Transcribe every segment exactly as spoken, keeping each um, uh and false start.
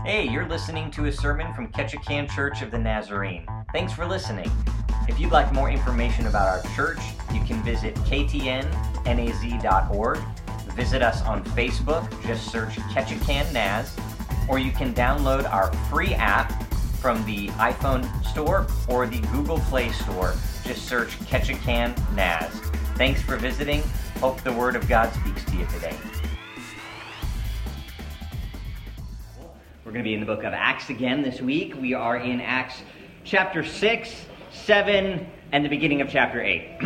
Hey, you're listening to a sermon from Ketchikan Church of the Nazarene. Thanks for listening. If you'd like more information about our church, you can visit k t n n a z dot org. Visit us on Facebook, just search Ketchikan Naz, or you can download our free app from the iPhone store or the Google Play Store. Just search Ketchikan Naz. Thanks for visiting. Hope the Word of God speaks to you today. We're going to be in the book of Acts again this week. We are in Acts chapter six, seven, and the beginning of chapter eight.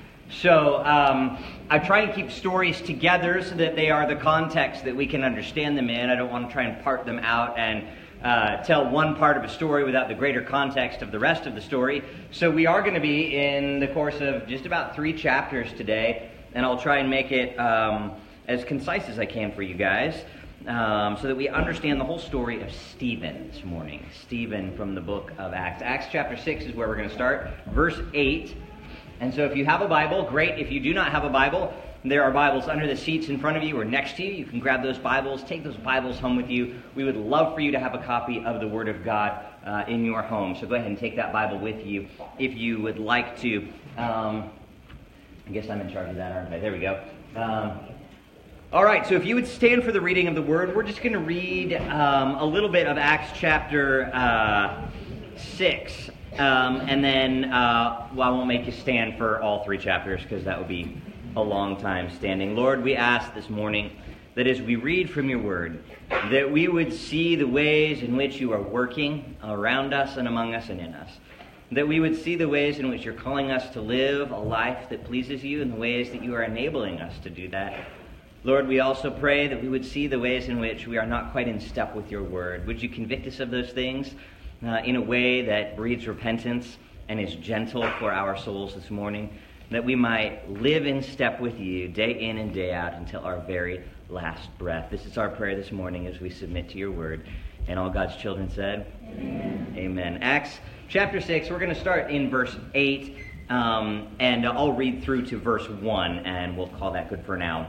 So um, I try and keep stories together so that they are the context that we can understand them in. I don't want to try and part them out and uh, tell one part of a story without the greater context of the rest of the story. So we are going to be in the course of just about three chapters today, and I'll try and make it um, as concise as I can for you guys. Um, so that we understand the whole story of Stephen this morning. Stephen from the book of Acts. Acts chapter six is where we're going to start. Verse eight. And so if you have a Bible, great. If you do not have a Bible, there are Bibles under the seats in front of you or next to you. You can grab those Bibles. Take those Bibles home with you. We would love for you to have a copy of the Word of God uh, in your home. So go ahead and take that Bible with you if you would like to. Um, I guess I'm in charge of that, aren't I? There we go. Um, All right, so if you would stand for the reading of the Word, we're just going to read um, a little bit of Acts chapter uh, six. Um, and then, uh, well, I won't make you stand for all three chapters because that would be a long time standing. Lord, we ask this morning that as we read from your Word, that we would see the ways in which you are working around us and among us and in us. That we would see the ways in which you're calling us to live a life that pleases you and the ways that you are enabling us to do that. Lord, we also pray that we would see the ways in which we are not quite in step with your word. Would you convict us of those things uh, in a way that breeds repentance and is gentle for our souls this morning, that we might live in step with you day in and day out until our very last breath. This is our prayer this morning as we submit to your word. And all God's children said, Amen. Amen. Acts chapter six, we're going to start in verse eight. Um, and I'll read through to verse one, and we'll call that good for now.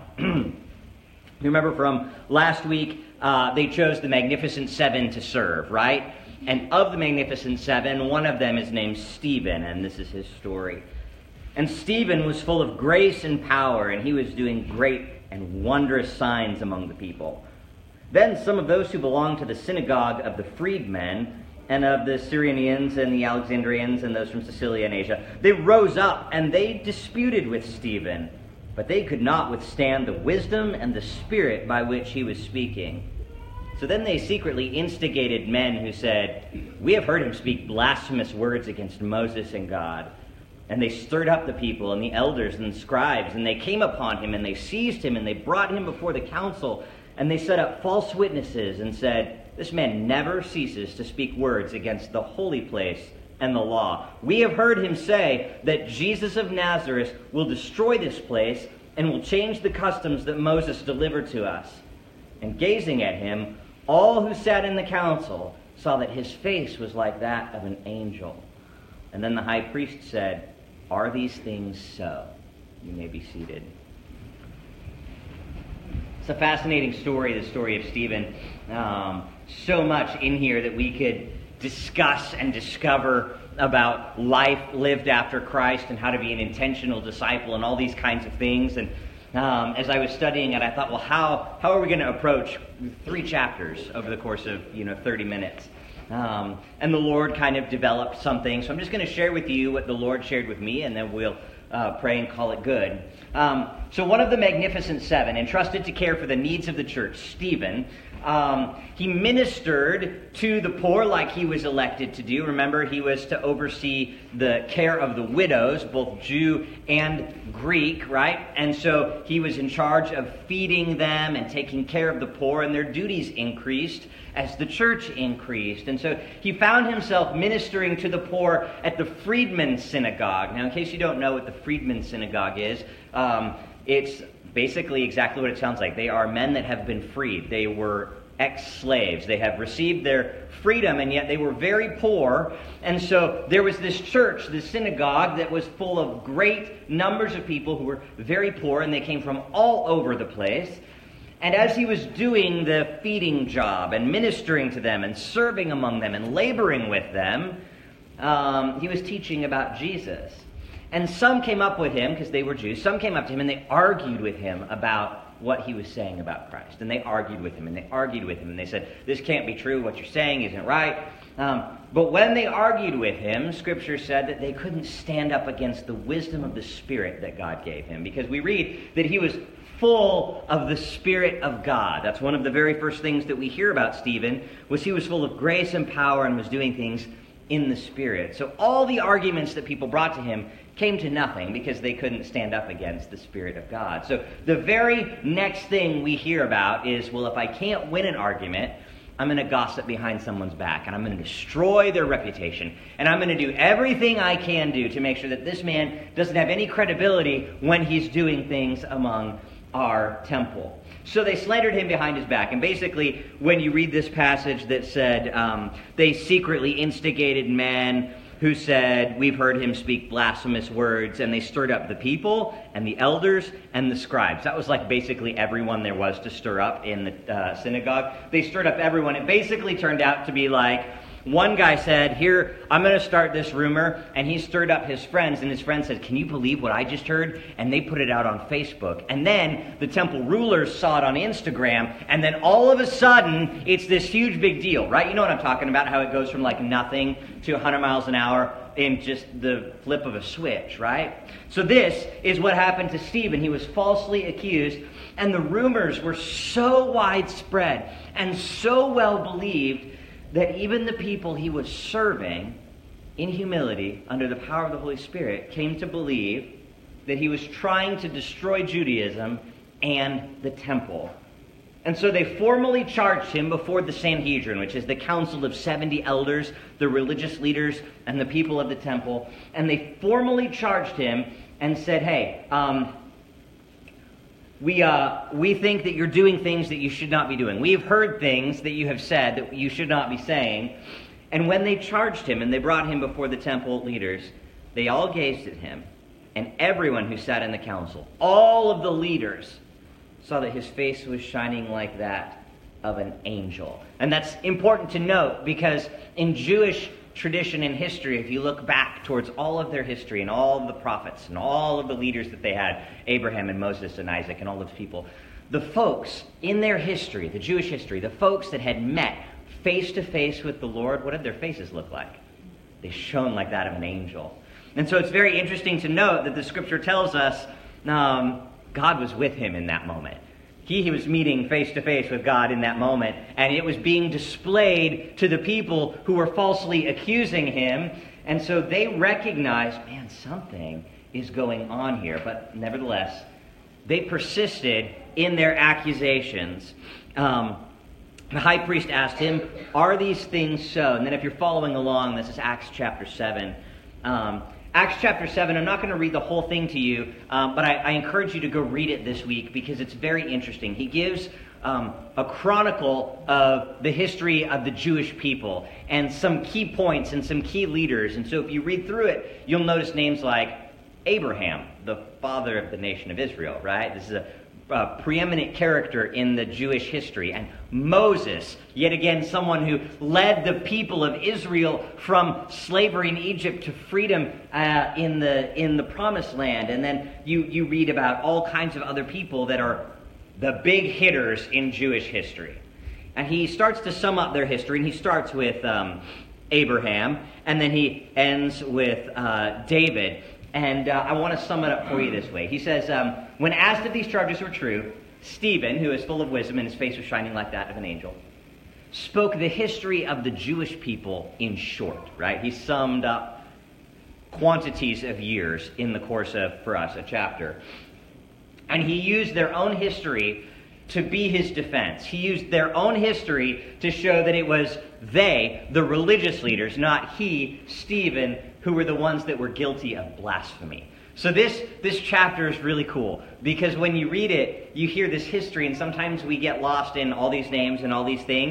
You remember from last week, uh, they chose the Magnificent Seven to serve, right? And of the Magnificent Seven, one of them is named Stephen, and this is his story. And Stephen was full of grace and power, and he was doing great and wondrous signs among the people. Then some of those who belonged to the synagogue of the freedmen and of the Cyrenians and the Alexandrians and those from Cilicia and Asia, they rose up and they disputed with Stephen, but they could not withstand the wisdom and the spirit by which he was speaking. So then they secretly instigated men who said, "We have heard him speak blasphemous words against Moses and God." And they stirred up the people and the elders and the scribes, and they came upon him and they seized him and they brought him before the council, and they set up false witnesses and said, "This man never ceases to speak words against the holy place and the law. We have heard him say that Jesus of Nazareth will destroy this place and will change the customs that Moses delivered to us." And gazing at him, all who sat in the council saw that his face was like that of an angel. And then the high priest said, "Are these things so?" You may be seated. It's a fascinating story, the story of Stephen. Um, so much in here that we could discuss and discover about life lived after Christ and how to be an intentional disciple and all these kinds of things. And um, as I was studying it, I thought, well, how how are we going to approach three chapters over the course of, you know, thirty minutes? Um, and the Lord kind of developed something. So I'm just going to share with you what the Lord shared with me, and then we'll uh, pray and call it good. Um, so one of the Magnificent Seven, entrusted to care for the needs of the church, Stephen, Um, he ministered to the poor like he was elected to do. Remember, he was to oversee the care of the widows, both Jew and Greek, right? And so he was in charge of feeding them and taking care of the poor, and their duties increased as the church increased. And so he found himself ministering to the poor at the Freedmen Synagogue. Now, in case you don't know what the Freedmen Synagogue is, um, it's basically exactly what it sounds like. They are men that have been freed. They were ex-slaves. They have received their freedom, and yet they were very poor. And so there was this church, this synagogue, that was full of great numbers of people who were very poor, and they came from all over the place. And as he was doing the feeding job and ministering to them and serving among them and laboring with them, um, he was teaching about Jesus. And some came up with him, because they were Jews, some came up to him and they argued with him about what he was saying about Christ. And they argued with him, and they argued with him, and they said, this can't be true, what you're saying isn't right. Um, but when they argued with him, Scripture said that they couldn't stand up against the wisdom of the Spirit that God gave him. Because we read that he was full of the Spirit of God. That's one of the very first things that we hear about Stephen, was he was full of grace and power and was doing things in the Spirit. So all the arguments that people brought to him came to nothing because they couldn't stand up against the Spirit of God. So the very next thing we hear about is, well, if I can't win an argument, I'm going to gossip behind someone's back, and I'm going to destroy their reputation, and I'm going to do everything I can do to make sure that this man doesn't have any credibility when he's doing things among our temple. So they slandered him behind his back. And basically, when you read this passage that said um, they secretly instigated men who said, we've heard him speak blasphemous words, and they stirred up the people and the elders and the scribes. That was like basically everyone there was to stir up in the uh, synagogue. They stirred up everyone. It basically turned out to be like, one guy said, here, I'm going to start this rumor, and he stirred up his friends, and his friends said, can you believe what I just heard? And they put it out on Facebook. And then the temple rulers saw it on Instagram, and then all of a sudden, it's this huge big deal, right? You know what I'm talking about, how it goes from like nothing to one hundred miles an hour in just the flip of a switch, right? So this is what happened to Stephen. He was falsely accused, and the rumors were so widespread and so well believed that even the people he was serving in humility under the power of the Holy Spirit came to believe that he was trying to destroy Judaism and the temple. And so they formally charged him before the Sanhedrin, which is the council of seventy elders, the religious leaders, and the people of the temple. And they formally charged him and said, hey, um, We uh, we think that you're doing things that you should not be doing. We have heard things that you have said that you should not be saying. And when they charged him and they brought him before the temple leaders, they all gazed at him. And everyone who sat in the council, all of the leaders, saw that his face was shining like that of an angel. And that's important to note because in Jewish tradition and history, if you look back towards all of their history and all of the prophets and all of the leaders that they had, Abraham and Moses and Isaac and all those people, the folks in their history, the Jewish history, the folks that had met face to face with the Lord, what did their faces look like? They shone like that of an angel. And so it's very interesting to note that the Scripture tells us um, God was with him in that moment. He, he was meeting face-to-face with God in that moment, and it was being displayed to the people who were falsely accusing him, and so they recognized, man, something is going on here. But nevertheless, they persisted in their accusations. Um, the high priest asked him, are these things so? And then if you're following along, this is Acts chapter seven. Um, Acts chapter seven, I'm not going to read the whole thing to you, um, but I, I encourage you to go read it this week because it's very interesting. He gives um, a chronicle of the history of the Jewish people and some key points and some key leaders. And so if you read through it, you'll notice names like Abraham, the father of the nation of Israel, right? This is a Uh, preeminent character in the Jewish history. And Moses, yet again someone who led the people of Israel from slavery in Egypt to freedom uh, in the in the promised land. And then you, you read about all kinds of other people that are the big hitters in Jewish history. And he starts to sum up their history, and he starts with um, Abraham, and then he ends with uh, David. And uh, I want to sum it up for you this way. He says, um, when asked if these charges were true, Stephen, who is full of wisdom and his face was shining like that of an angel, spoke the history of the Jewish people in short, right? He summed up quantities of years in the course of, for us, a chapter. And he used their own history to be his defense. He used their own history to show that it was they, the religious leaders, not he, Stephen, who were the ones that were guilty of blasphemy. So this, this chapter is really cool, because when you read it, you hear this history, and sometimes we get lost in all these names and all these things,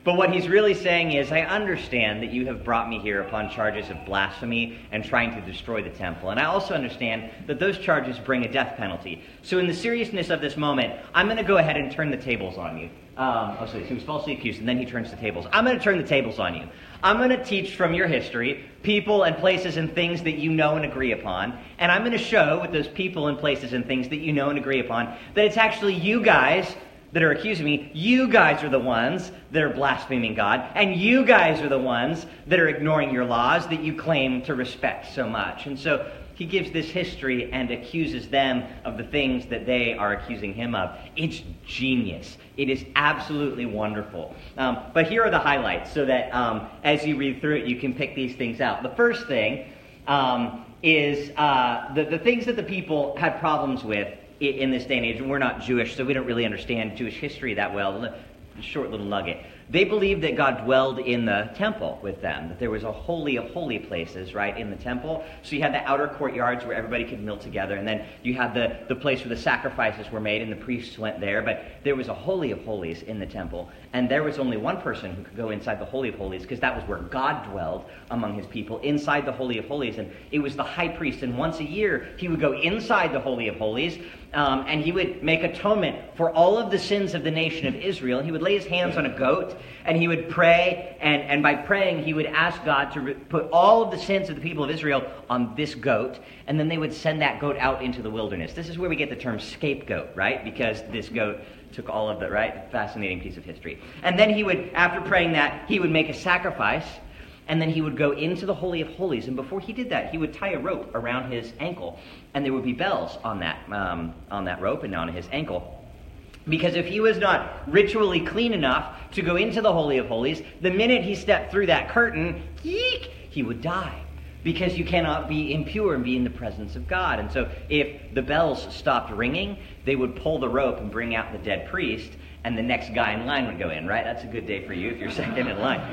But what he's really saying is, I understand that you have brought me here upon charges of blasphemy and trying to destroy the temple. And I also understand that those charges bring a death penalty. So in the seriousness of this moment, I'm going to go ahead and turn the tables on you. Um, oh, so he was falsely accused, and then he turns the tables. I'm going to turn the tables on you. I'm going to teach from your history people and places and things that you know and agree upon. And I'm going to show with those people and places and things that you know and agree upon that it's actually you guys that are accusing me. You guys are the ones that are blaspheming God. And you guys are the ones that are ignoring your laws that you claim to respect so much. And so he gives this history and accuses them of the things that they are accusing him of. It's genius. It is absolutely wonderful. Um, but here are the highlights so that um, as you read through it, you can pick these things out. The first thing um, is uh, the, the things that the people had problems with in this day and age. And we're not Jewish, so we don't really understand Jewish history that well. A short little nugget. They believed that God dwelled in the temple with them, that there was a holy of holy places, right, in the temple. So you had the outer courtyards where everybody could meet together, and then you had the, the place where the sacrifices were made, and the priests went there. But there was a holy of holies in the temple, and there was only one person who could go inside the holy of holies, because that was where God dwelled among his people, inside the holy of holies. And it was the high priest, and once a year he would go inside the holy of holies, Um, and he would make atonement for all of the sins of the nation of Israel. He would lay his hands on a goat, and he would pray, and, and by praying, he would ask God to re- put all of the sins of the people of Israel on this goat, and then they would send that goat out into the wilderness. This is where we get the term scapegoat, right? Because this goat took all of the, right? Fascinating piece of history. And then he would, after praying that, he would make a sacrifice, and then he would go into the Holy of Holies. And before he did that, he would tie a rope around his ankle. And there would be bells on that um, on that rope and on his ankle. Because if he was not ritually clean enough to go into the Holy of Holies, the minute he stepped through that curtain, yeek, he would die. Because you cannot be impure and be in the presence of God. And so if the bells stopped ringing, they would pull the rope and bring out the dead priest, and the next guy in line would go in, right? That's a good day for you if you're second in line.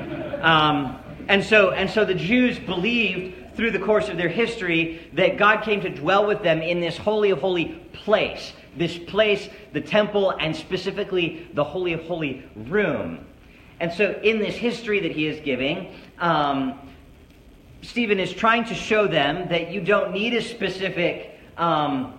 Um, and so and so the Jews believed through the course of their history that God came to dwell with them in this holy of holy place. This place, the temple, and specifically the holy of holy room. And so in this history that he is giving, um, Stephen is trying to show them that you don't need a specific um,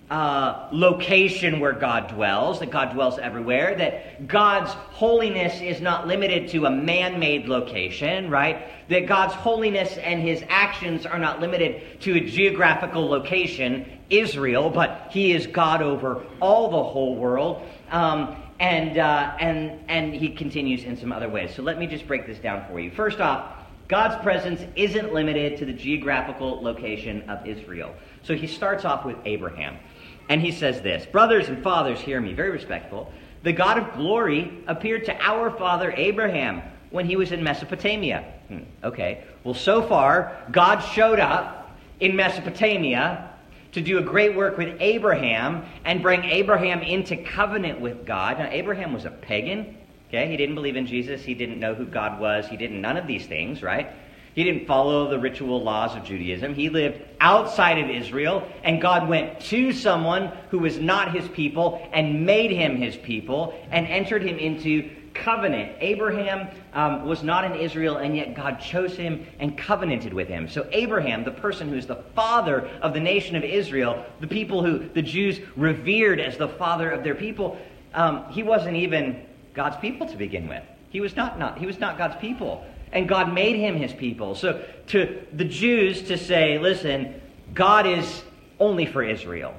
uh, location where God dwells, that God dwells everywhere, that God's holiness is not limited to a man-made location, right? That God's holiness and his actions are not limited to a geographical location, Israel, but he is God over all the whole world. Um, and, uh, and, and he continues in some other ways. So let me just break this down for you. First off, God's presence isn't limited to the geographical location of Israel. So he starts off with Abraham. And he says this, "Brothers and fathers, hear me," very respectful. "The God of glory appeared to our father Abraham when he was in Mesopotamia." Hmm, okay. Well, so far, God showed up in Mesopotamia to do a great work with Abraham and bring Abraham into covenant with God. Now, Abraham was a pagan. Okay, he didn't believe in Jesus. He didn't know who God was. He didn't none of these things, right? He didn't follow the ritual laws of Judaism. He lived outside of Israel, and God went to someone who was not his people and made him his people and entered him into covenant. Abraham um, was not in Israel, and yet God chose him and covenanted with him. So Abraham, the person who is the father of the nation of Israel, the people who the Jews revered as the father of their people, um, he wasn't even God's people to begin with. He was not, not he was not God's people. And God made him his people. So to the Jews to say, listen, God is only for Israel,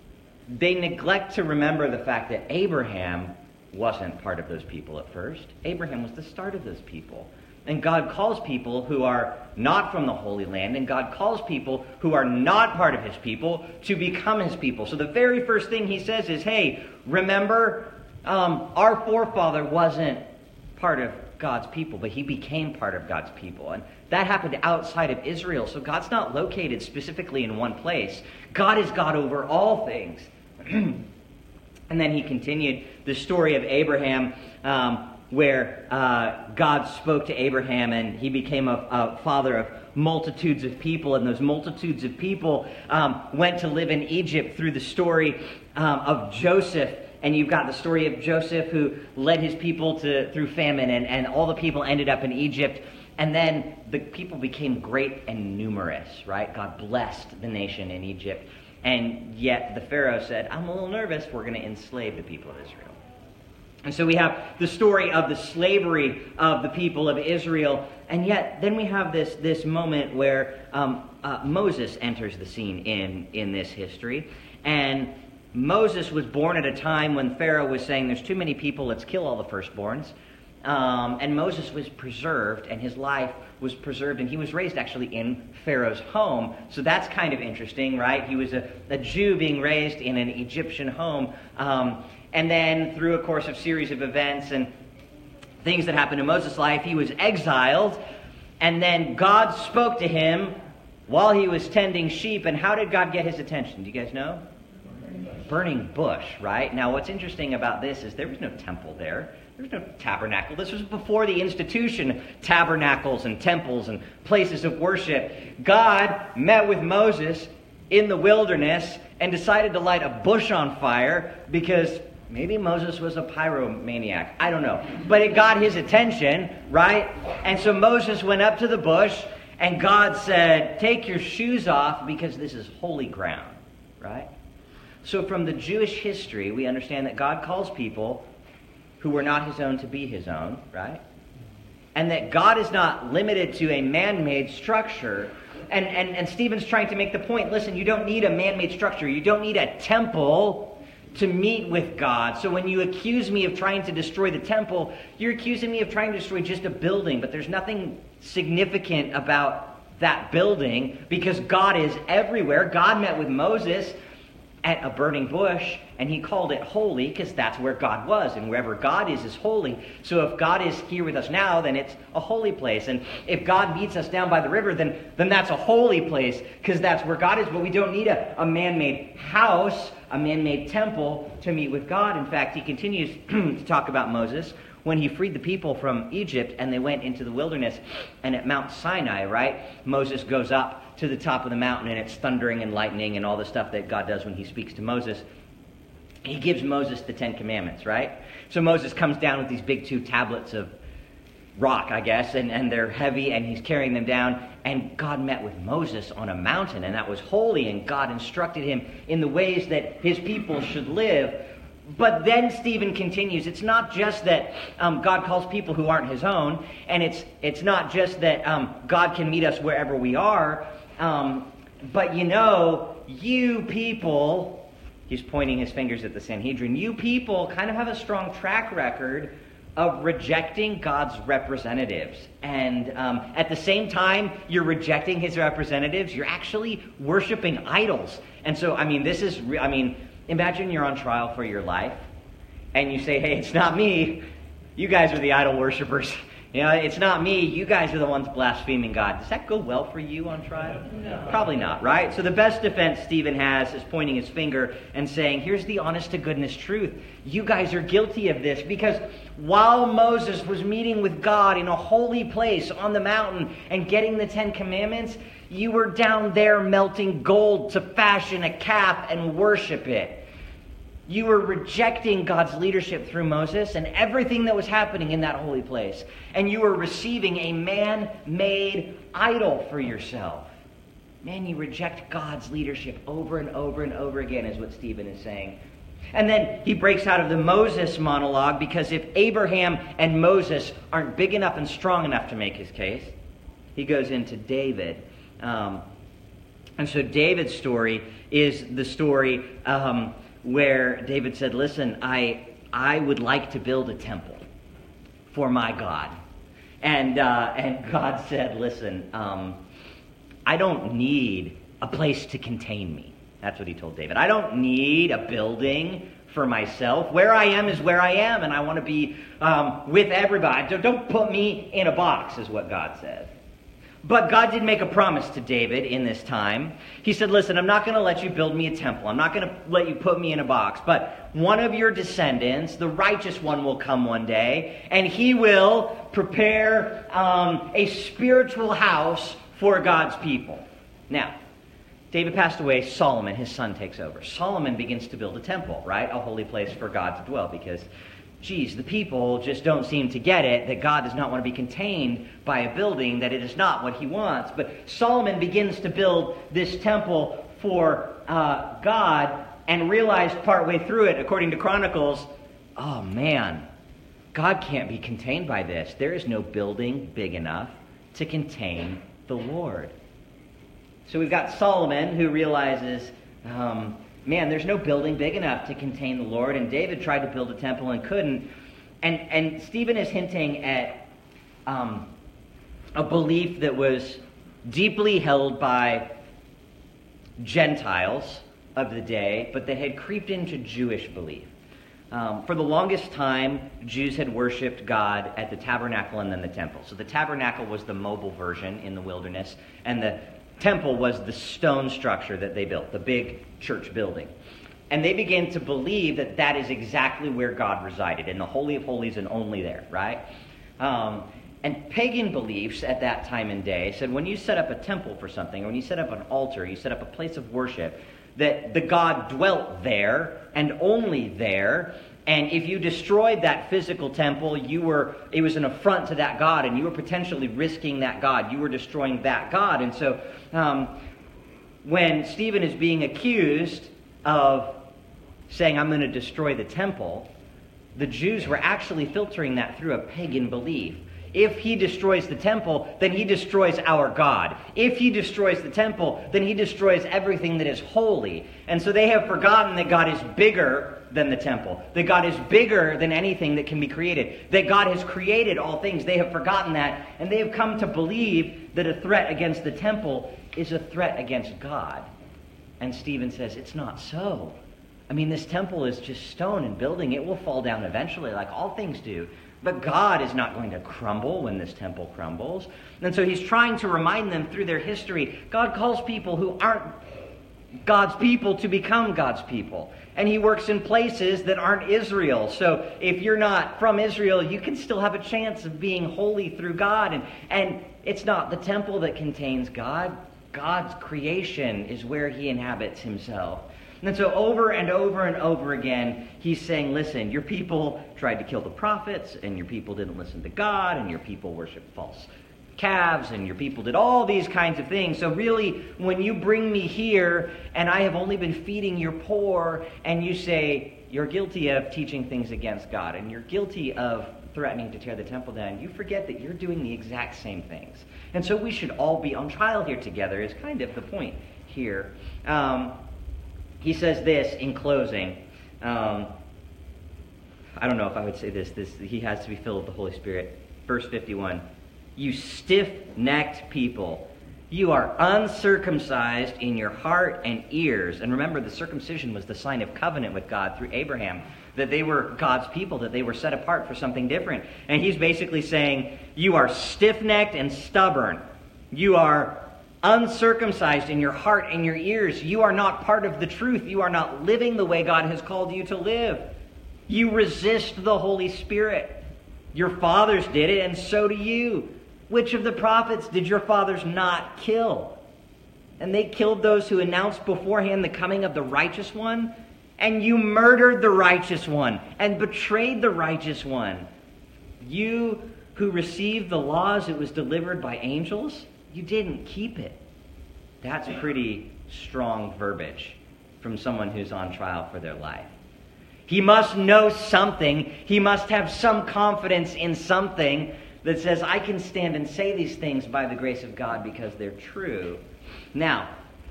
they neglect to remember the fact that Abraham wasn't part of those people at first. Abraham was the start of those people. And God calls people who are not from the Holy Land, and God calls people who are not part of his people to become his people. So the very first thing he says is, hey, remember, um, our forefather wasn't part of God's people, but he became part of God's people. And that happened outside of Israel. So God's not located specifically in one place. God is God over all things. And then he continued the story of Abraham, um, where uh, God spoke to Abraham and he became a, a father of multitudes of people. And those multitudes of people um, went to live in Egypt through the story um, of Joseph and you've got the story of Joseph who led his people to through famine, and, and all the people ended up in Egypt. And then the people became great and numerous, right? God blessed the nation in Egypt. And yet the Pharaoh said, I'm a little nervous, we're going to enslave the people of Israel. And so we have the story of the slavery of the people of Israel. And yet then we have this, this moment where um, uh, Moses enters the scene in, in this history. And Moses was born at a time when Pharaoh was saying, there's too many people, let's kill all the firstborns. Um, and Moses was preserved, and his life was preserved, and he was raised actually in Pharaoh's home. So that's kind of interesting, right? He was a, a Jew being raised in an Egyptian home. Um, and then through a course of series of events and things that happened in Moses' life, he was exiled. And then God spoke to him while he was tending sheep. And how did God get his attention? Do you guys know? Burning bush, right? Now, what's interesting about this is there was no temple there. There was no tabernacle. This was before the institution of tabernacles and temples and places of worship. God met with Moses in the wilderness and decided to light a bush on fire because maybe Moses was a pyromaniac. I don't know. But it got his attention, right? And so Moses went up to the bush, and God said, take your shoes off because this is holy ground, right? So from the Jewish history, we understand that God calls people who were not his own to be his own, right? And that God is not limited to a man-made structure. And, and, and Stephen's trying to make the point, listen, you don't need a man-made structure. You don't need a temple to meet with God. So when you accuse me of trying to destroy the temple, you're accusing me of trying to destroy just a building. But there's nothing significant about that building because God is everywhere. God met with Moses at a burning bush, and he called it holy because that's where God was, and wherever God is is holy. So if God is here with us now, then it's a holy place. And if God meets us down by the river, then, then that's a holy place because that's where God is. But we don't need a, a man-made house, a man-made temple to meet with God. In fact, he continues to talk about Moses when he freed the people from Egypt and they went into the wilderness. And at Mount Sinai, right, Moses goes up to the top of the mountain, and it's thundering and lightning and all the stuff that God does when he speaks to Moses. He gives Moses the Ten Commandments, right? So Moses comes down with these big two tablets of rock, I guess, and, and they're heavy, and he's carrying them down. And God met with Moses on a mountain, and that was holy, and God instructed him in the ways that his people should live. But then Stephen continues, it's not just that um, God calls people who aren't his own, and it's it's not just that um, God can meet us wherever we are, um, but you know, you people, he's pointing his fingers at the Sanhedrin, you people kind of have a strong track record of rejecting God's representatives. And um, at the same time you're rejecting his representatives, you're actually worshiping idols. And so, I mean, this is, re- I mean, imagine you're on trial for your life, and you say, hey, it's not me. You guys are the idol worshipers. You know, it's not me. You guys are the ones blaspheming God. Does that go well for you on trial? No. Probably not, right? So the best defense Stephen has is pointing his finger and saying, here's the honest-to-goodness truth. You guys are guilty of this because while Moses was meeting with God in a holy place on the mountain and getting the Ten Commandments, you were down there melting gold to fashion a calf and worship it. You were rejecting God's leadership through Moses and everything that was happening in that holy place. And you were receiving a man-made idol for yourself. Man, you reject God's leadership over and over and over again is what Stephen is saying. And then he breaks out of the Moses monologue because if Abraham and Moses aren't big enough and strong enough to make his case, he goes into David. Um, and so David's story is the story um, where David said, listen, I I would like to build a temple for my God. And uh, and God said, listen, um, I don't need a place to contain me. That's what he told David. I don't need a building for myself. Where I am is where I am, and I want to be um, with everybody. Don't put me in a box, is what God said. But God did make a promise to David in this time. He said, listen, I'm not going to let you build me a temple. I'm not going to let you put me in a box. But one of your descendants, the righteous one, will come one day, and he will prepare um, a spiritual house for God's people. Now, David passed away. Solomon, his son, takes over. Solomon begins to build a temple, right? A holy place for God to dwell, because, geez, the people just don't seem to get it, that God does not want to be contained by a building, that it is not what he wants. But Solomon begins to build this temple for uh, God, and realized partway through it, according to Chronicles, oh man, God can't be contained by this. There is no building big enough to contain the Lord. So we've got Solomon, who realizes, um, man, there's no building big enough to contain the Lord. And David tried to build a temple and couldn't. And, and Stephen is hinting at um, a belief that was deeply held by Gentiles of the day, but that had creeped into Jewish belief. Um, for the longest time, Jews had worshipped God at the tabernacle and then the temple. So the tabernacle was the mobile version in the wilderness, and the temple was the stone structure that they built, the big church building. And they began to believe that that is exactly where God resided, in the Holy of Holies and only there, right? Um, and pagan beliefs at that time and day said when you set up a temple for something, or when you set up an altar, you set up a place of worship, that the God dwelt there and only there. And if you destroyed that physical temple, you were it was an affront to that God, and you were potentially risking that God. You were destroying that God. And so um, when Stephen is being accused of saying, I'm going to destroy the temple, the Jews were actually filtering that through a pagan belief. If he destroys the temple, then he destroys our God. If he destroys the temple, then he destroys everything that is holy. And so they have forgotten that God is bigger than the temple, that God is bigger than anything that can be created, that God has created all things. They have forgotten that, and they have come to believe that a threat against the temple is a threat against God. And Stephen says, it's not so. I mean, this temple is just stone and building. It will fall down eventually, like all things do. But God is not going to crumble when this temple crumbles. And so he's trying to remind them through their history, God calls people who aren't God's people to become God's people. And he works in places that aren't Israel. So if you're not from Israel, you can still have a chance of being holy through God. And, and it's not the temple that contains God. God's creation is where he inhabits himself. And so over and over and over again, he's saying, listen, your people tried to kill the prophets, and your people didn't listen to God, and your people worship false calves, and your people did all these kinds of things. So really, when you bring me here, and I have only been feeding your poor, and you say, you're guilty of teaching things against God, and you're guilty of threatening to tear the temple down, you forget that you're doing the exact same things. And so we should all be on trial here together is kind of the point here. Um... He says this in closing. Um, I don't know if I would say this. This he has to be filled with the Holy Spirit. Verse fifty-one. You stiff-necked people, you are uncircumcised in your heart and ears. And remember, the circumcision was the sign of covenant with God through Abraham, that they were God's people, that they were set apart for something different. And he's basically saying, you are stiff-necked and stubborn. You are uncircumcised in your heart and your ears. You are not part of the truth. You are not living the way God has called you to live. You resist the Holy Spirit. Your fathers did it, and so do you. Which of the prophets did your fathers not kill? And they killed those who announced beforehand the coming of the righteous one. And you murdered the righteous one and betrayed the righteous one. You who received the laws that was delivered by angels, you didn't keep it. That's pretty strong verbiage from someone who's on trial for their life. He must know something. He must have some confidence in something that says, I can stand and say these things by the grace of God because they're true. Now,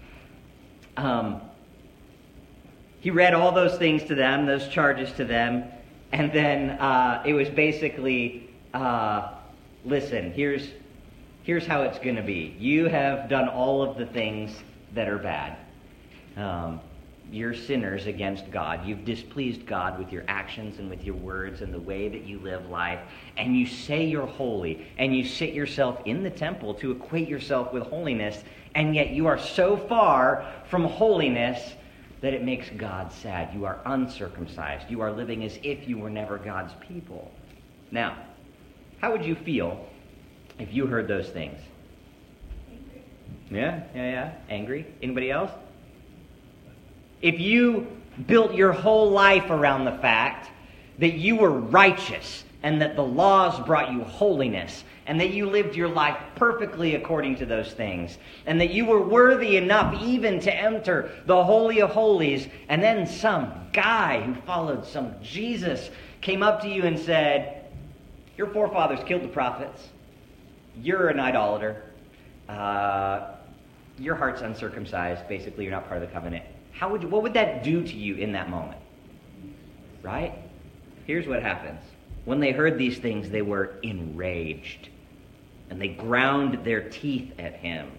um, he read all those things to them, those charges to them, and then uh, it was basically, uh, listen, here's Here's how it's going to be. You have done all of the things that are bad. Um, you're sinners against God. You've displeased God with your actions and with your words and the way that you live life. And you say you're holy. And you sit yourself in the temple to equate yourself with holiness. And yet you are so far from holiness that it makes God sad. You are uncircumcised. You are living as if you were never God's people. Now, how would you feel if you heard those things? Yeah, yeah, yeah. Angry. Anybody else? If you built your whole life around the fact that you were righteous and that the laws brought you holiness and that you lived your life perfectly according to those things and that you were worthy enough even to enter the Holy of Holies, and then some guy who followed some Jesus came up to you and said, your forefathers killed the prophets, you're an idolater, uh, your heart's uncircumcised, basically you're not part of the covenant. How would you, what would that do to you in that moment? Right? Here's what happens. When they heard these things, they were enraged, and they ground their teeth at him.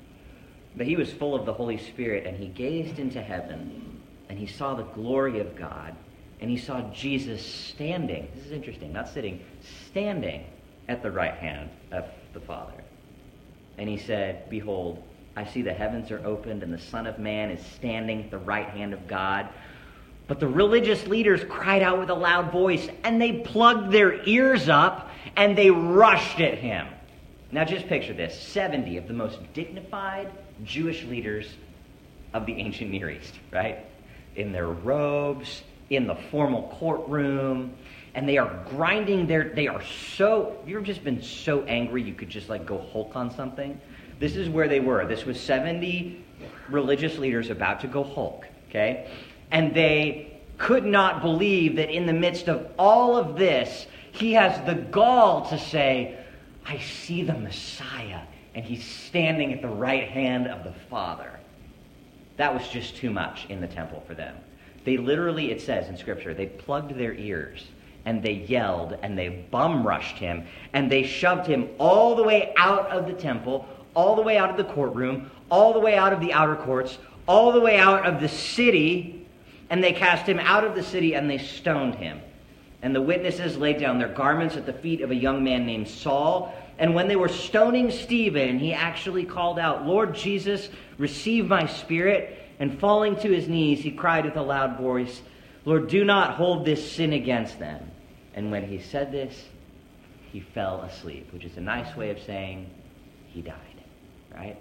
But he was full of the Holy Spirit, and he gazed into heaven, and he saw the glory of God, and he saw Jesus standing. This is interesting, not sitting, standing at the right hand of the Father. And he said, behold, I see the heavens are opened, and the Son of Man is standing at the right hand of God. But the religious leaders cried out with a loud voice, and they plugged their ears up, and they rushed at him. Now just picture this. seventy of the most dignified Jewish leaders of the ancient Near East, right? In their robes, in the formal courtroom, and they are grinding their, they are so, have you ever just been so angry you could just like go Hulk on something? This is where they were. This was seventy religious leaders about to go Hulk, okay? And they could not believe that in the midst of all of this, he has the gall to say, I see the Messiah, and he's standing at the right hand of the Father. That was just too much in the temple for them. They literally, it says in Scripture, they plugged their ears, and they yelled, and they bum rushed him, and they shoved him all the way out of the temple, all the way out of the courtroom, all the way out of the outer courts, all the way out of the city, and they cast him out of the city, and they stoned him. And the witnesses laid down their garments at the feet of a young man named Saul. And when they were stoning Stephen, he actually called out, Lord Jesus, receive my spirit. And falling to his knees, he cried with a loud voice, Lord, do not hold this sin against them. And when he said this, he fell asleep, which is a nice way of saying he died, right?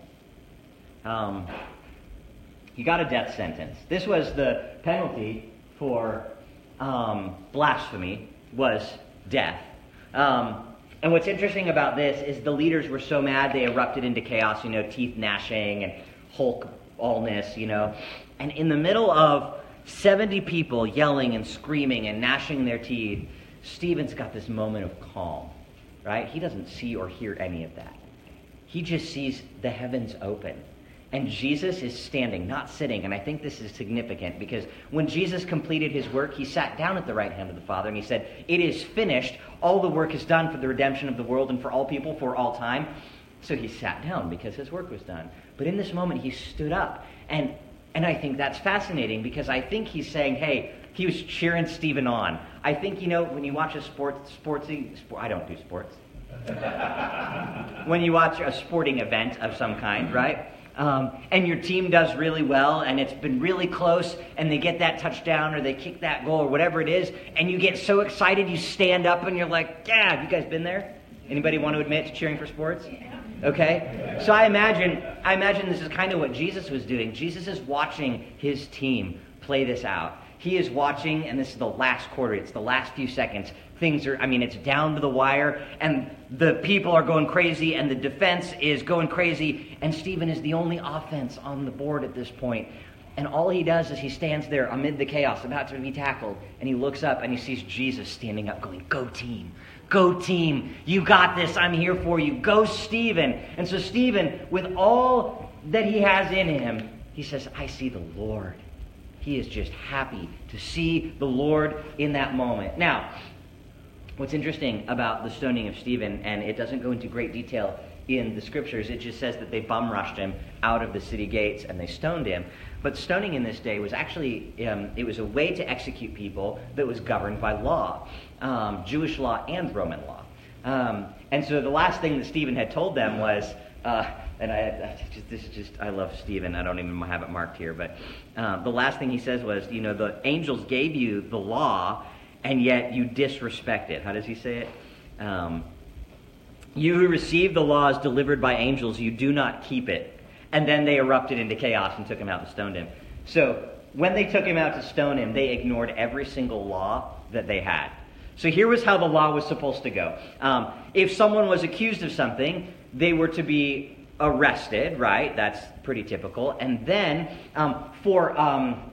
Um... He got a death sentence. This was the penalty for um, blasphemy, was death. Um, and what's interesting about this is the leaders were so mad they erupted into chaos, you know, teeth gnashing and Hulk allness, you know. And in the middle of seventy people yelling and screaming and gnashing their teeth, Stephen's got this moment of calm, right? He doesn't see or hear any of that. He just sees the heavens open. And Jesus is standing, not sitting. And I think this is significant because when Jesus completed his work, he sat down at the right hand of the Father and he said, it is finished. All the work is done for the redemption of the world and for all people for all time. So he sat down because his work was done. But in this moment, he stood up. And and I think that's fascinating because I think he's saying, hey, he was cheering Stephen on. I think, you know, when you watch a sports, sportsy, sport, I don't do sports. When you watch a sporting event of some kind, right? Um, and your team does really well, and it's been really close, and they get that touchdown, or they kick that goal, or whatever it is, and you get so excited, you stand up, and you're like, yeah, have you guys been there? Anybody want to admit to cheering for sports? Okay? So I imagine, I imagine this is kind of what Jesus was doing. Jesus is watching his team play this out. He is watching, and this is the last quarter, it's the last few seconds. Things are, I mean, it's down to the wire, and the people are going crazy, and the defense is going crazy, and Stephen is the only offense on the board at this point. And all he does is he stands there amid the chaos, about to be tackled, and he looks up and he sees Jesus standing up going, go team, go team, you got this, I'm here for you, go Stephen. And so Stephen, with all that he has in him, he says, I see the Lord. He is just happy to see the Lord in that moment. Now, what's interesting about the stoning of Stephen, and it doesn't go into great detail in the scriptures, it just says that they bum rushed him out of the city gates and they stoned him. But stoning in this day was actually, um, it was a way to execute people that was governed by law, um, Jewish law and Roman law. Um, and so the last thing that Stephen had told them was, uh, and I, I just, this is just, I love Stephen, I don't even have it marked here, but uh, the last thing he says was, you know, the angels gave you the law, and yet you disrespect it. How does he say it? Um, you who receive the laws delivered by angels, you do not keep it. And then they erupted into chaos and took him out and stoned him. So when they took him out to stone him, they ignored every single law that they had. So here was how the law was supposed to go. Um, if someone was accused of something, they were to be arrested, right? That's pretty typical. And then um, for um,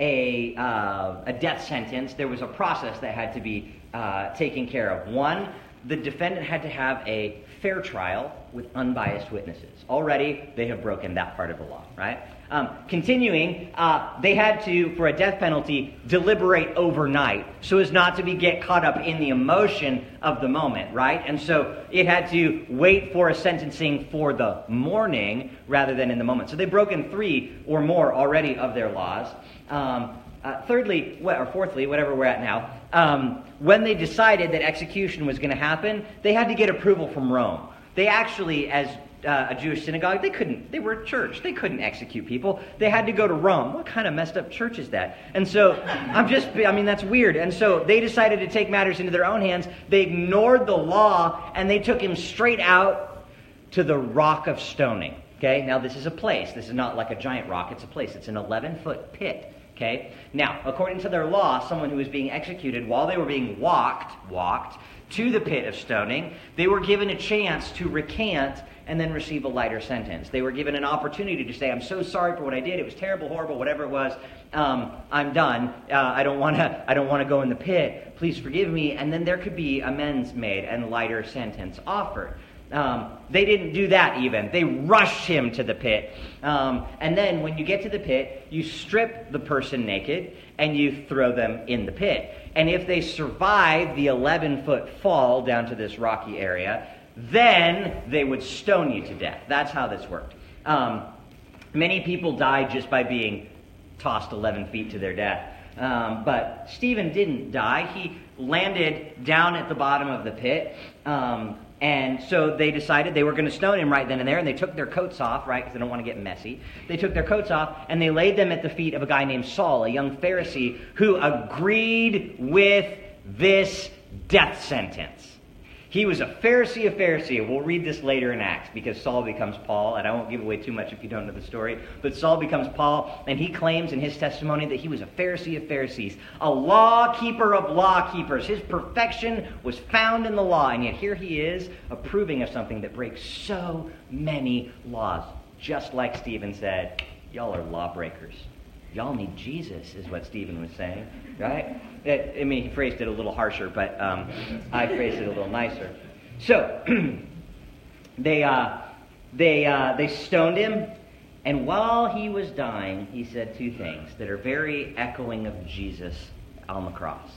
a, uh, a death sentence, there was a process that had to be uh, taken care of. One, the defendant had to have a fair trial with unbiased witnesses. Already, they have broken that part of the law, right? Um, continuing, uh, they had to, for a death penalty, deliberate overnight so as not to be get caught up in the emotion of the moment, right? And so it had to wait for a sentencing for the morning rather than in the moment. So they've broken three or more already of their laws. Um, uh, thirdly, or fourthly, whatever we're at now, um, when they decided that execution was going to happen, they had to get approval from Rome. They actually, as uh, a Jewish synagogue, they couldn't, they were a church. They couldn't execute people. They had to go to Rome. What kind of messed up church is that? And so, I'm just, I mean, that's weird. And so they decided to take matters into their own hands. They ignored the law, and they took him straight out to the rock of stoning. Okay, now this is a place. This is not like a giant rock. It's a place. It's an eleven-foot pit. Okay, now, according to their law, someone who was being executed while they were being walked, walked to the pit of stoning, they were given a chance to recant and then receive a lighter sentence. They were given an opportunity to say, I'm so sorry for what I did. It was terrible, horrible, whatever it was. Um, I'm done. Uh, I don't want to I don't want to go in the pit. Please forgive me. And then there could be amends made and lighter sentence offered. Um, they didn't do that even. They rushed him to the pit. Um, and then when you get to the pit, you strip the person naked and you throw them in the pit. And if they survive the eleven-foot fall down to this rocky area, then they would stone you to death. That's how this worked. Um, many people died just by being tossed eleven feet to their death. Um, but Stephen didn't die. He landed down at the bottom of the pit. Um, and so they decided they were going to stone him right then and there. And they took their coats off, right, because they don't want to get messy. They took their coats off and they laid them at the feet of a guy named Saul, a young Pharisee, who agreed with this death sentence. He was a Pharisee of Pharisee. We'll read this later in Acts because Saul becomes Paul, and I won't give away too much if you don't know the story. But Saul becomes Paul, and he claims in his testimony that he was a Pharisee of Pharisees, a law keeper of law keepers. His perfection was found in the law, and yet here he is approving of something that breaks so many laws. Just like Stephen said, y'all are lawbreakers. Y'all need Jesus, is what Stephen was saying, right? It, I mean, he phrased it a little harsher, but um, I phrased it a little nicer. So, they uh, they uh, they stoned him, and while he was dying, he said two things that are very echoing of Jesus on the cross.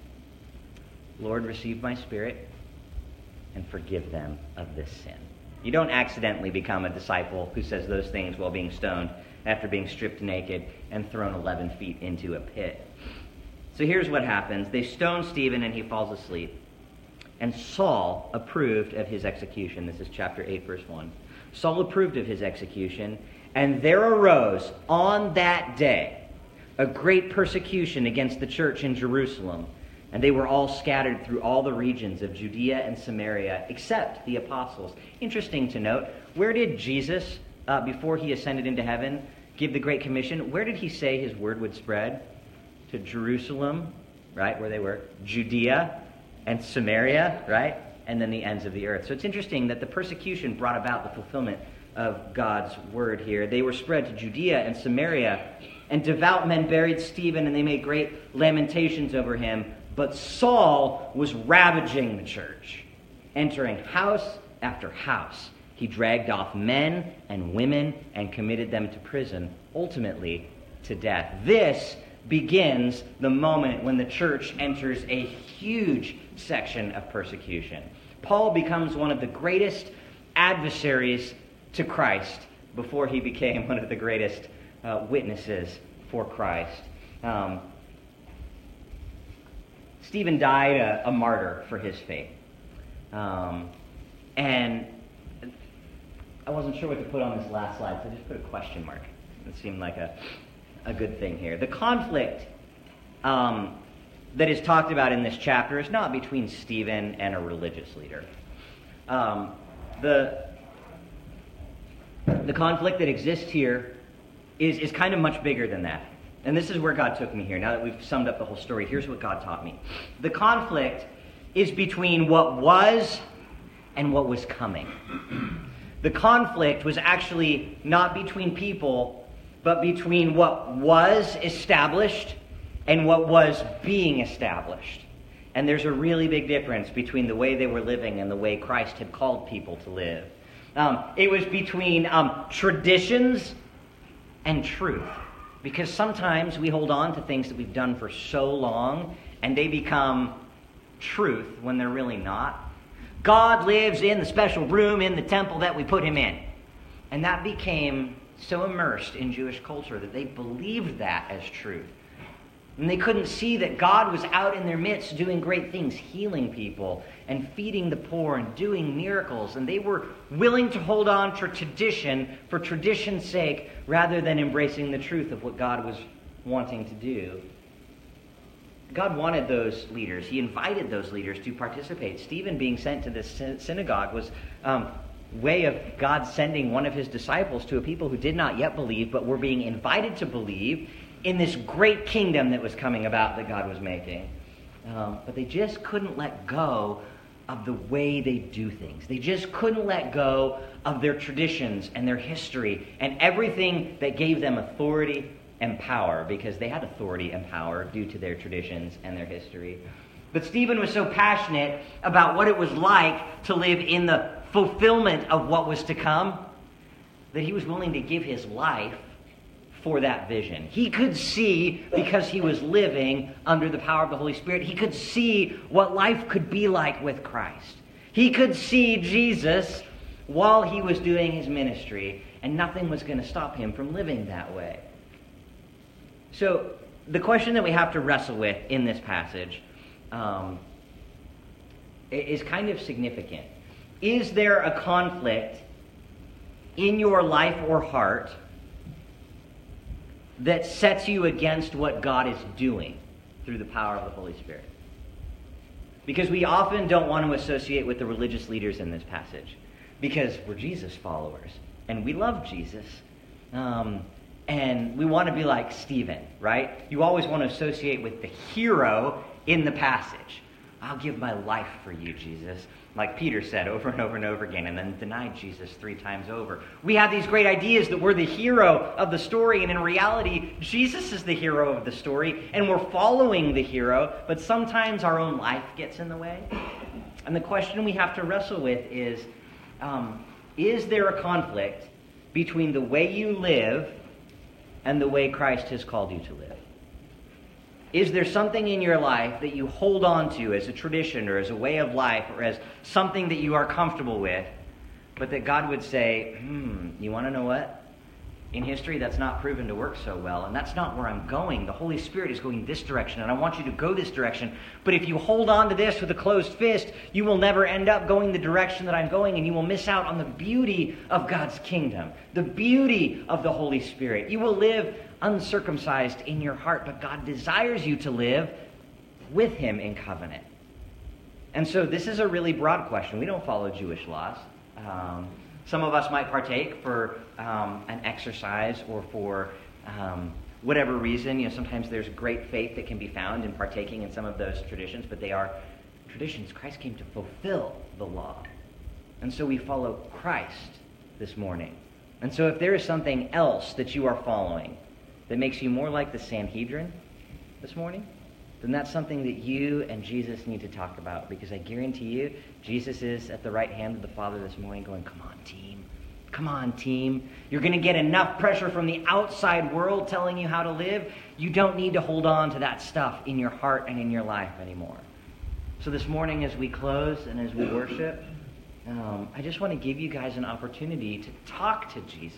Lord, receive my spirit, and forgive them of this sin. You don't accidentally become a disciple who says those things while being stoned, after being stripped naked and thrown eleven feet into a pit. So here's what happens. They stone Stephen and he falls asleep. And Saul approved of his execution. This is chapter eight, verse one. Saul approved of his execution, and there arose on that day a great persecution against the church in Jerusalem. And they were all scattered through all the regions of Judea and Samaria, except the apostles. Interesting to note, where did Jesus, uh, before he ascended into heaven, give the Great Commission? Where did he say his word would spread? To Jerusalem, right, where they were, Judea and Samaria, right, and then the ends of the earth. So it's interesting that the persecution brought about the fulfillment of God's word here. They were spread to Judea and Samaria, and devout men buried Stephen, and they made great lamentations over him. But Saul was ravaging the church, entering house after house. He dragged off men and women and committed them to prison, ultimately to death. This begins the moment when the church enters a huge section of persecution. Paul becomes one of the greatest adversaries to Christ before he became one of the greatest uh, witnesses for Christ. Um, Stephen died a, a martyr for his faith. Um, and I wasn't sure what to put on this last slide, so I just put a question mark. It seemed like a, a good thing here. The conflict um, that is talked about in this chapter is not between Stephen and a religious leader. Um, the The conflict that exists here is, is kind of much bigger than that. And this is where God took me here. Now that we've summed up the whole story, here's what God taught me. The conflict is between what was and what was coming. The conflict was actually not between people, but between what was established and what was being established. And there's a really big difference between the way they were living and the way Christ had called people to live. Um, it was between um, traditions and truth. Because sometimes we hold on to things that we've done for so long, and they become truth when they're really not. God lives in the special room in the temple that we put him in. And that became so immersed in Jewish culture that they believed that as truth. And they couldn't see that God was out in their midst doing great things, healing people and feeding the poor and doing miracles. And they were willing to hold on to tradition for tradition's sake rather than embracing the truth of what God was wanting to do. God wanted those leaders. He invited those leaders to participate. Stephen being sent to this synagogue was um, way of God sending one of his disciples to a people who did not yet believe, but were being invited to believe in this great kingdom that was coming about that God was making. Um, but they just couldn't let go of the way they do things. They just couldn't let go of their traditions and their history and everything that gave them authority and power, because they had authority and power due to their traditions and their history. But Stephen was so passionate about what it was like to live in the fulfillment of what was to come that he was willing to give his life for that vision. He could see, because he was living under the power of the Holy Spirit, he could see what life could be like with Christ. He could see Jesus while he was doing his ministry, and nothing was going to stop him from living that way. So the question that we have to wrestle with in this passage um, is kind of significant. Is there a conflict in your life or heart that sets you against what God is doing through the power of the Holy Spirit? Because we often don't want to associate with the religious leaders in this passage, because we're Jesus followers and we love Jesus. Um, and we want to be like Stephen, right? You always want to associate with the hero in the passage. I'll give my life for you, Jesus. Like Peter said over and over and over again, and then denied Jesus three times over. We have these great ideas that we're the hero of the story, and in reality, Jesus is the hero of the story, and we're following the hero, but sometimes our own life gets in the way. And the question we have to wrestle with is, um, is there a conflict between the way you live and the way Christ has called you to live? Is there something in your life that you hold on to as a tradition or as a way of life or as something that you are comfortable with, but that God would say, hmm, you want to know what? In history, that's not proven to work so well, and that's not where I'm going. The Holy Spirit is going this direction, and I want you to go this direction. But if you hold on to this with a closed fist, you will never end up going the direction that I'm going, and you will miss out on the beauty of God's kingdom, the beauty of the Holy Spirit. You will live uncircumcised in your heart, but God desires you to live with him in covenant. And so this is a really broad question. We don't follow Jewish laws. Um, some of us might partake for um, an exercise or for um, whatever reason. You know, sometimes there's great faith that can be found in partaking in some of those traditions, but they are traditions. Christ came to fulfill the law. And so we follow Christ this morning. And so if there is something else that you are following that makes you more like the Sanhedrin this morning, then that's something that you and Jesus need to talk about, because I guarantee you, Jesus is at the right hand of the Father this morning going, come on, team. Come on, team. You're going to get enough pressure from the outside world telling you how to live. You don't need to hold on to that stuff in your heart and in your life anymore. So this morning as we close and as we worship, um, I just want to give you guys an opportunity to talk to Jesus.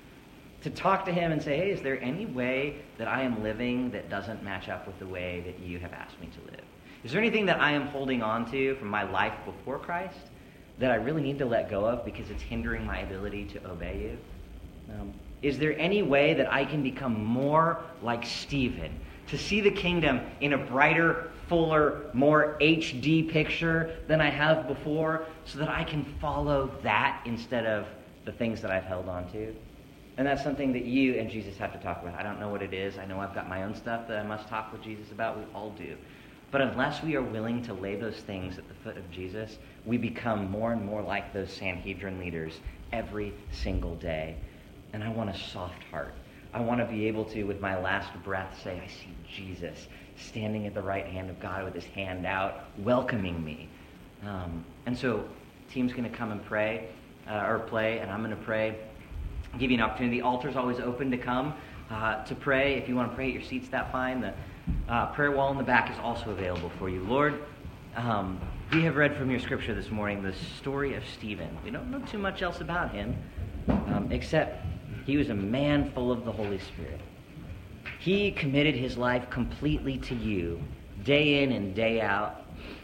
To talk to him and say, hey, is there any way that I am living that doesn't match up with the way that you have asked me to live? Is there anything that I am holding on to from my life before Christ that I really need to let go of because it's hindering my ability to obey you? Um, is there any way that I can become more like Stephen, to see the kingdom in a brighter, fuller, more H D picture than I have before, so that I can follow that instead of the things that I've held on to. And that's something that you and Jesus have to talk about. I don't know what it is. I know I've got my own stuff that I must talk with Jesus about. We all do. But unless we are willing to lay those things at the foot of Jesus, we become more and more like those Sanhedrin leaders every single day. And I want a soft heart. I want to be able to, with my last breath, say, I see Jesus standing at the right hand of God with his hand out, welcoming me. Um, and so, team's going to come and pray, uh, or play, and I'm going to pray. I'll give you an opportunity. The altar's always open to come uh, to pray. If you want to pray at your seats, that's fine. The uh, prayer wall in the back is also available for you. Lord, um, we have read from your scripture this morning the story of Stephen. We don't know too much else about him, um, except he was a man full of the Holy Spirit. He committed his life completely to you, day in and day out.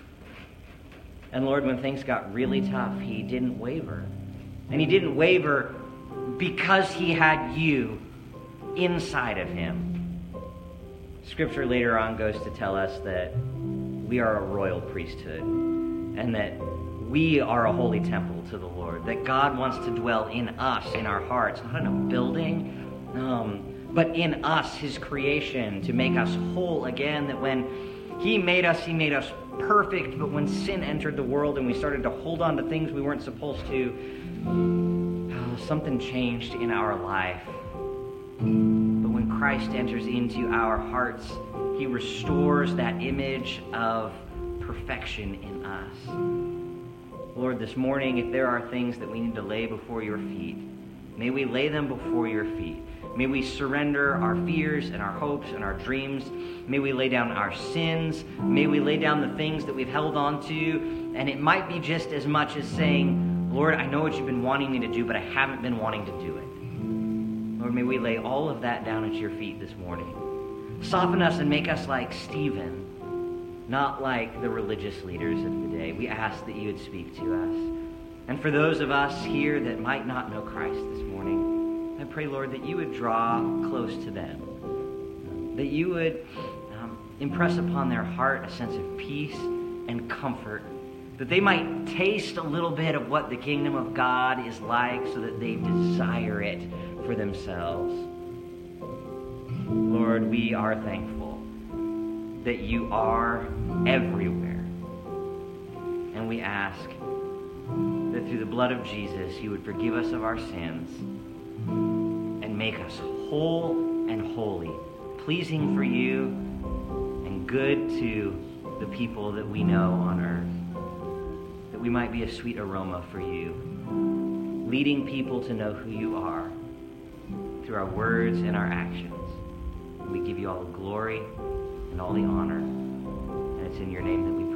And Lord, when things got really tough, he didn't waver. And he didn't waver because he had you inside of him. Scripture later on goes to tell us that we are a royal priesthood and that we are a holy temple to the Lord, that God wants to dwell in us, in our hearts, not in a building, um, but in us, his creation, to make us whole again, that when he made us, he made us perfect, but when sin entered the world and we started to hold on to things we weren't supposed to, oh, something changed in our life. But when Christ enters into our hearts, he restores that image of perfection in us. Lord, this morning, if there are things that we need to lay before your feet, may we lay them before your feet. May we surrender our fears and our hopes and our dreams. May we lay down our sins. May we lay down the things that we've held on to. And it might be just as much as saying, Lord, I know what you've been wanting me to do, but I haven't been wanting to do it. Lord, may we lay all of that down at your feet this morning. Soften us and make us like Stephen, not like the religious leaders of the day. We ask that you would speak to us. And for those of us here that might not know Christ this morning, I pray, Lord, that you would draw close to them, that you would um, impress upon their heart a sense of peace and comfort, that they might taste a little bit of what the kingdom of God is like so that they desire it for themselves. Lord, we are thankful that you are everywhere. And we ask that through the blood of Jesus, you would forgive us of our sins and make us whole and holy, pleasing for you and good to the people that we know on earth, that we might be a sweet aroma for you, leading people to know who you are through our words and our actions. We give you all the glory and all the honor, and it's in your name that we pray.